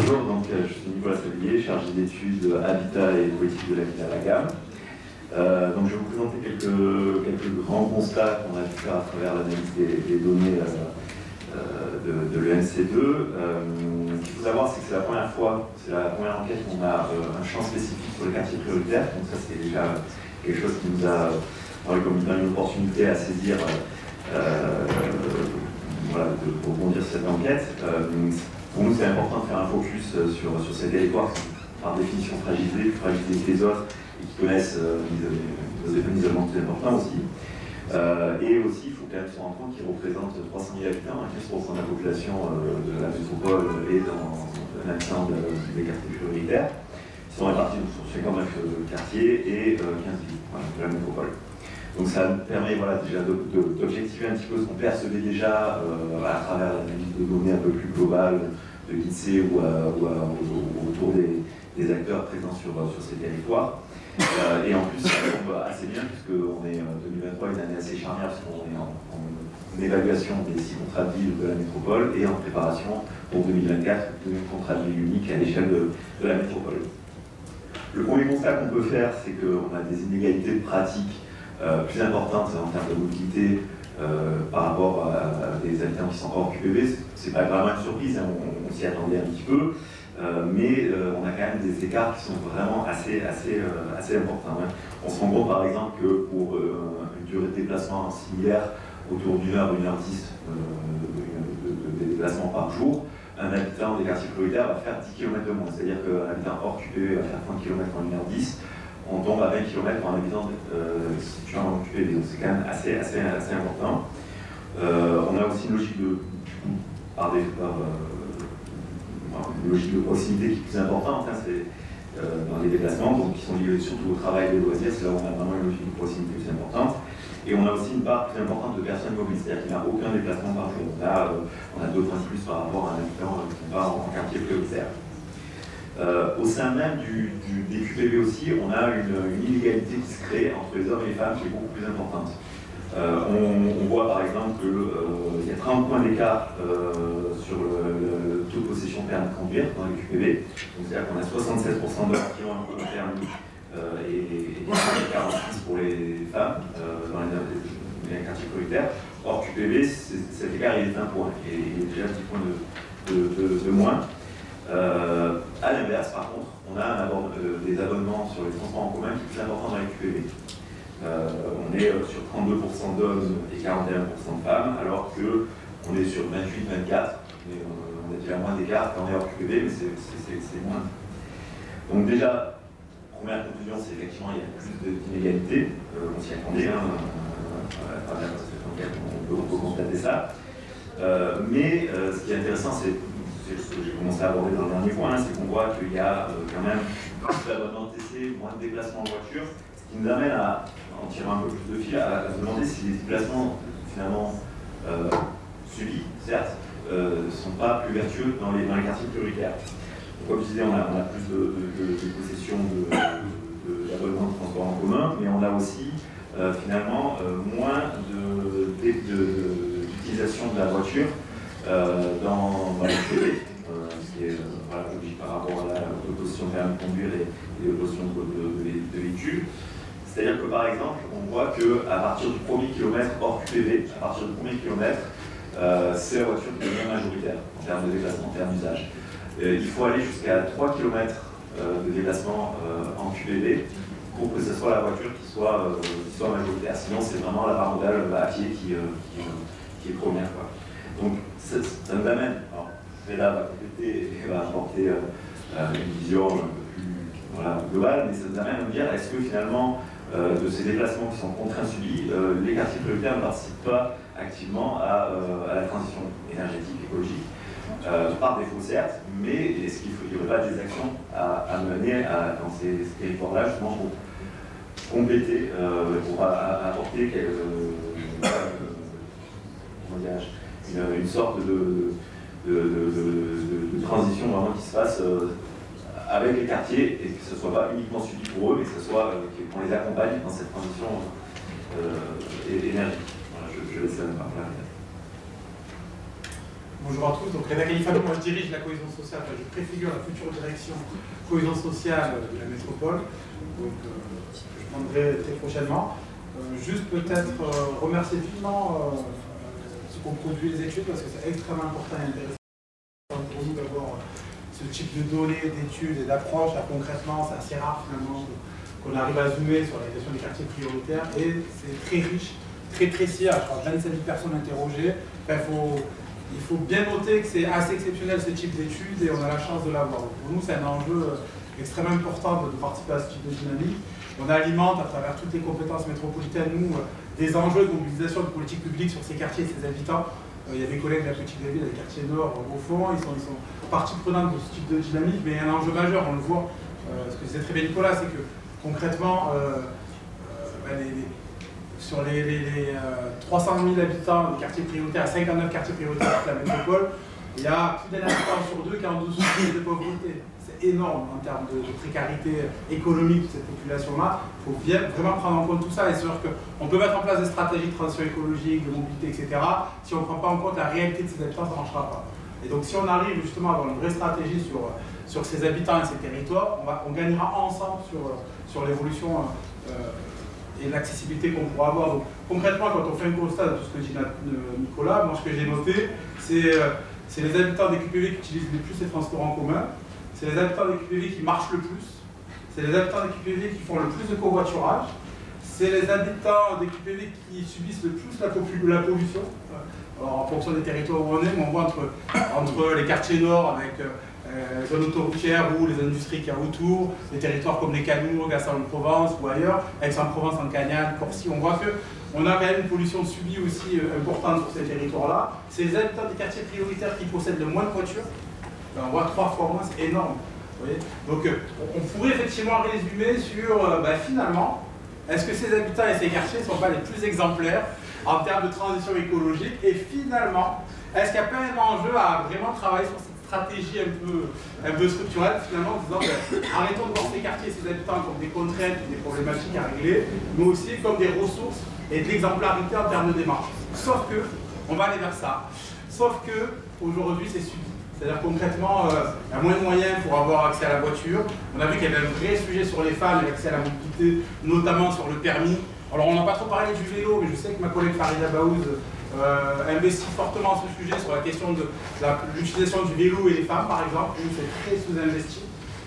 Bonjour, donc, je suis Nicolas Sablier, chargé d'études Habitat et politique de l'habitat à la gamme. Donc, je vais vous présenter quelques grands constats qu'on a pu faire à travers l'analyse des données de l'ENC2. Ce qu'il faut savoir, c'est que c'est la première enquête qu'on a un champ spécifique sur les quartiers prioritaires. Donc ça, c'est déjà quelque chose qui nous a donné une opportunité à saisir de rebondir sur cette enquête. Pour nous, c'est important de faire un focus sur ces territoires qui sont par définition fragilisés que les autres, et qui connaissent un isolement très important aussi. Et aussi, il faut quand même se rendre compte qu'ils représentent 300 000 habitants, 15% de la population de la métropole et dans un habitant des quartiers prioritaires. Ils sont répartis sur 59 quartiers et 15 villes de la métropole. Donc ça nous permet déjà d'objectiver un petit peu ce qu'on percevait déjà à travers l'analyse de données un peu plus globale de l'INSEE ou autour des acteurs présents sur ces territoires. Et en plus, ça tombe assez bien puisqu'on est 2023 une année assez charnière parce qu'on est en évaluation des 6 contrats de ville de la métropole et en préparation pour 2024 de contrats de ville unique à l'échelle de la métropole. Le premier constat qu'on peut faire, c'est qu'on a des inégalités de pratique plus importantes en termes de mobilité par rapport à des habitants qui sont hors QPV. C'est pas vraiment une surprise, hein, on s'y attendait un petit peu, mais on a quand même des écarts qui sont vraiment assez importants. Hein. On se rend compte par exemple que pour une durée de déplacement similaire, autour d'1 heure, 1h10 de déplacement par jour, un habitant des quartiers prioritaires va faire 10 km de moins. C'est-à-dire qu'un habitant hors QPV va faire 30 km en 1h10. On tombe à 20 km pour un habitant situant en QPV, donc c'est quand même assez important. On a aussi une logique une logique de proximité qui est plus importante, hein, c'est dans les déplacements, donc qui sont liés surtout au travail et aux loisirs, c'est là où on a vraiment une logique de proximité plus importante. Et on a aussi une part plus importante de personnes mobiles, c'est-à-dire qu'il n'y a aucun déplacement par jour. Là, on a 2 points de plus par rapport à un habitant qui va en quartier prioritaire. Au sein même des QPV aussi, on a une inégalité qui se crée entre les hommes et les femmes qui est beaucoup plus importante. On voit par exemple qu'il y a 30 points d'écart sur le taux de possession de permis de conduire dans les QPV. C'est-à-dire qu'on a 76% d'hommes qui ont un permis et 46% pour les femmes dans les quartiers prioritaires. Or QPV, cet écart il est d'un point, et il est déjà 10 points de moins. À l'inverse, par contre, on a des abonnements sur les transports en commun qui est plus important dans les QPV. On est sur 32% d'hommes et 41% de femmes, alors qu'on est sur 28-24. On a déjà moins d'écart quand on est hors QPV, mais c'est moins. Donc déjà, première conclusion, c'est effectivement il y a plus d'inégalités. On s'y attendait, hein, à travers cette enquête, on peut constater ça. Mais ce qui est intéressant, c'est ce que j'ai commencé à aborder dans le dernier point, hein, c'est qu'on voit qu'il y a quand même plus d'abonnements TC, moins de déplacements en voiture, ce qui nous amène à, en tirant un peu plus de fil, à se demander si les déplacements finalement subis, certes, ne sont pas plus vertueux dans les quartiers prioritaires. Donc, comme je disais, on a plus de possession d'abonnements de transport en commun, mais on a aussi finalement moins d'utilisation de la voiture dans les QPV, ce qui est logique par rapport à la possession de permis de conduire et les possessions de véhicules. C'est-à-dire que par exemple, on voit qu'à partir du premier kilomètre hors QPV, à partir du premier kilomètre, c'est la voiture qui devient majoritaire en termes de déplacement, en termes d'usage. Il faut aller jusqu'à 3 km de déplacement en QPV pour que ce soit la voiture qui soit majoritaire. Sinon, c'est vraiment la part modale à pied qui est première, quoi. Donc, ça nous amène, alors Reda va compléter et va apporter une vision un peu plus globale, mais ça nous amène à nous dire, est-ce que finalement, de ces déplacements qui sont contraints subis, les quartiers prioritaires ne participent pas activement à la transition énergétique, écologique, par défaut certes, mais est-ce qu'il n'y aurait pas des actions à mener dans ces territoires-là, justement pour compléter, pour apporter une sorte de transition vraiment qui se passe avec les quartiers et que ce ne soit pas uniquement subi pour eux, mais que ce soit qu'on les accompagne dans cette transition énergétique. Voilà, je laisse la parole. Bonjour à tous, donc Reda Khalifano, moi je dirige la cohésion sociale, enfin, je préfigure la future direction cohésion sociale de la métropole, donc je prendrai très prochainement. Juste peut-être remercier vivement ceux qui ont produit les études, parce que c'est extrêmement important et intéressant pour nous d'avoir ce type de données, d'études et d'approches. Concrètement, c'est assez rare finalement qu'on arrive à zoomer sur la question des quartiers prioritaires, et c'est très riche, très précis, je crois 27 000 personnes interrogées. Enfin, il faut bien noter que c'est assez exceptionnel ce type d'études et on a la chance de l'avoir. Pour nous, c'est un enjeu extrêmement important de participer à ce type de dynamique. On alimente à travers toutes les compétences métropolitaines, nous, des enjeux de mobilisation de politique publique sur ces quartiers et ces habitants. Il y a des collègues de la politique de la ville, des quartiers nord, au fond, ils sont partie prenante de ce type de dynamique, mais un enjeu majeur, on le voit, ce que disait très bien Nicolas, c'est que concrètement, sur les 300 000 habitants des quartiers prioritaires, 59 quartiers prioritaires de la métropole, il y a plus d'un habitant sur deux qui est en dessous du seuil de pauvreté. C'est énorme en termes de précarité économique de cette population-là. Il faut vraiment prendre en compte tout ça, et c'est sûr qu'on peut mettre en place des stratégies de transition écologique, de mobilité, etc. Si on ne prend pas en compte la réalité de ces habitants, ça ne marchera pas. Et donc si on arrive justement à avoir une vraie stratégie sur ces habitants et ces territoires, on gagnera ensemble sur l'évolution et l'accessibilité qu'on pourra avoir. Donc, concrètement, quand on fait un constat de tout ce que dit Nicolas, moi ce que j'ai noté, c'est les habitants des QPV qui utilisent le plus les transports en commun, c'est les habitants des QPV qui marchent le plus, c'est les habitants des QPV qui font le plus de covoiturage, c'est les habitants des QPV qui subissent le plus la pollution. Alors, en fonction des territoires où on est, on voit entre les quartiers nord avec les zones autoroutières ou les industries qu'il y a autour, des territoires comme les Canours, Gaston-de-Provence ou ailleurs, Aix-en-Provence, en Cagnane, Corcy, on voit qu'on a quand même une pollution subie aussi importante sur ces territoires-là. C'est les habitants des quartiers prioritaires qui possèdent le moins de voitures. On voit 3 fois moins, c'est énorme. Vous voyez. Donc on pourrait effectivement résumer sur, finalement, est-ce que ces habitants et ces quartiers ne sont pas les plus exemplaires en termes de transition écologique, et finalement, est-ce qu'il n'y a pas un enjeu à vraiment travailler sur cette stratégie un peu structurelle, finalement, en disant arrêtons de voir ces quartiers et ces habitants comme des contraintes, des problématiques à régler, mais aussi comme des ressources et de l'exemplarité en termes de démarche. Sauf que, on va aller vers ça, sauf que aujourd'hui c'est subi. C'est-à-dire concrètement, il y a moins de moyens pour avoir accès à la voiture. On a vu qu'il y avait un vrai sujet sur les femmes et l'accès à la mobilité, notamment sur le permis. Alors on n'a pas trop parlé du vélo, mais je sais que ma collègue Farida Baouz investit fortement ce sujet sur la question de l'utilisation du vélo et les femmes, par exemple, où c'est très sous-investi.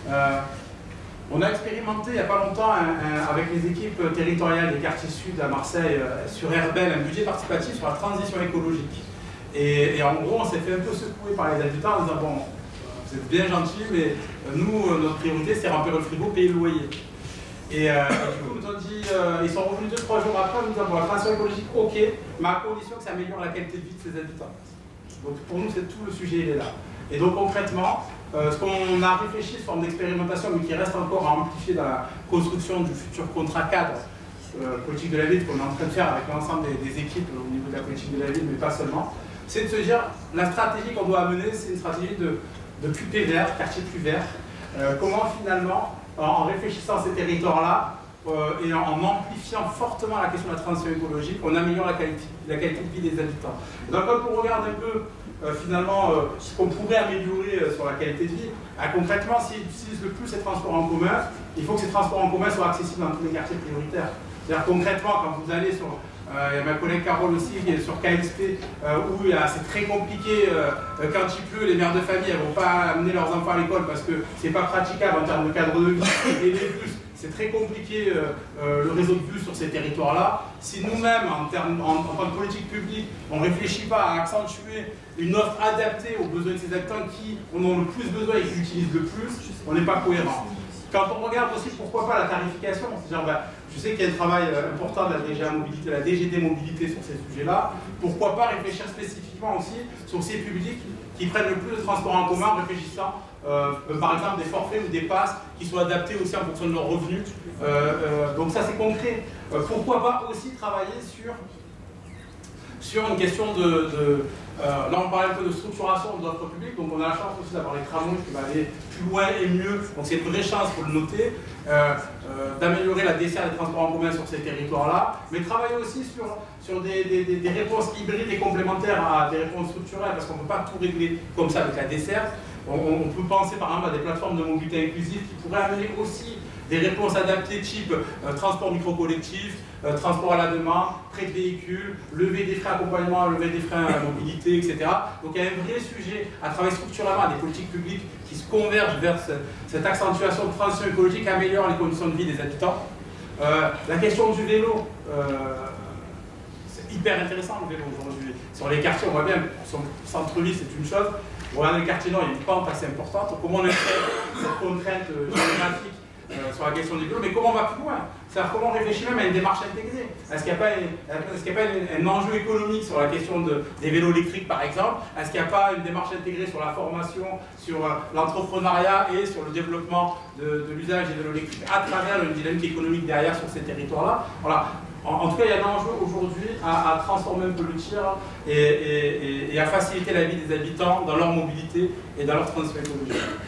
On a expérimenté il n'y a pas longtemps avec les équipes territoriales des quartiers sud à Marseille, sur Herbel, un budget participatif sur la transition écologique. Et en gros, on s'est fait un peu secouer par les habitants en disant bon, vous êtes bien gentils, mais nous, notre priorité, c'est remplir le frigo, payer le loyer. Et du coup, ils nous ont dit, ils sont revenus 2-3 jours après, en nous disant bon, la transition écologique, ok, mais à condition que ça améliore la qualité de vie de ces habitants. Donc pour nous, c'est tout le sujet, il est là. Et donc concrètement, ce qu'on a réfléchi sous forme d'expérimentation, mais qui reste encore à amplifier dans la construction du futur contrat cadre politique de la ville qu'on est en train de faire avec l'ensemble des équipes au niveau de la politique de la ville, mais pas seulement, c'est de se dire, la stratégie qu'on doit amener, c'est une stratégie de QP vert, quartier plus vert. Comment finalement, en réfléchissant à ces territoires-là, et en amplifiant fortement la question de la transition écologique, on améliore la qualité de vie des habitants. Et donc quand on regarde un peu finalement ce qu'on pourrait améliorer sur la qualité de vie, concrètement, s'ils utilisent le plus ces transports en commun, il faut que ces transports en commun soient accessibles dans tous les quartiers prioritaires. C'est-à-dire concrètement, quand vous allez sur, il y a ma collègue Carole aussi qui est sur KSP, où c'est très compliqué, quand il pleut, les mères de famille elles ne vont pas amener leurs enfants à l'école parce que c'est pas praticable en termes de cadre de vie, et les bus, c'est très compliqué le réseau de bus sur ces territoires-là. Si nous-mêmes, en tant que politique publique, on ne réfléchit pas à accentuer une offre adaptée aux besoins de ces habitants qui en ont le plus besoin et qui l'utilisent le plus, on n'est pas cohérent. Quand on regarde aussi pourquoi pas la tarification, c'est-à-dire je sais qu'il y a un travail important de la DGA Mobilité, la DGD Mobilité sur ces sujets-là, pourquoi pas réfléchir spécifiquement aussi sur ces publics qui prennent le plus de transports en commun, réfléchissant par exemple des forfaits ou des passes qui soient adaptés aussi en fonction de leurs revenus. Donc ça c'est concret. Pourquoi pas aussi travailler sur sur une question là on parlait un peu de structuration de l'offre publique, donc on a la chance aussi d'avoir les tramways qui va aller plus loin et mieux, donc c'est une vraie chance, il faut le noter, d'améliorer la desserte des transports en commun sur ces territoires-là, mais travailler aussi sur des réponses hybrides et complémentaires à des réponses structurelles, parce qu'on ne peut pas tout régler comme ça avec la desserte. On peut penser par exemple à des plateformes de mobilité inclusive qui pourraient amener aussi des réponses adaptées type transport micro-collectif, transport à la demande, prêt de véhicules, levée des freins accompagnement, levée des freins à mobilité, etc. Donc il y a un vrai sujet à travailler structurellement à des politiques publiques qui se convergent vers cette accentuation de transition écologique qui améliore les conditions de vie des habitants. La question du vélo, c'est hyper intéressant le vélo aujourd'hui. Sur les quartiers, on voit bien, sur le centre-ville c'est une chose, regardez le quartier nord, il y a une pente assez importante. Comment on intègre cette contrainte géographique sur la question du vélo, mais comment on va plus loin? C'est-à-dire comment on réfléchit même à une démarche intégrée? Est-ce qu'il n'y a pas un enjeu économique sur la question des vélos électriques par exemple? Est-ce qu'il n'y a pas une démarche intégrée sur la formation, sur l'entrepreneuriat et sur le développement de l'usage des vélos électriques à travers une dynamique économique derrière sur ces territoires-là? Voilà. En tout cas, il y a un enjeu aujourd'hui à transformer un peu le tir et à faciliter la vie des habitants dans leur mobilité et dans leur transition écologique.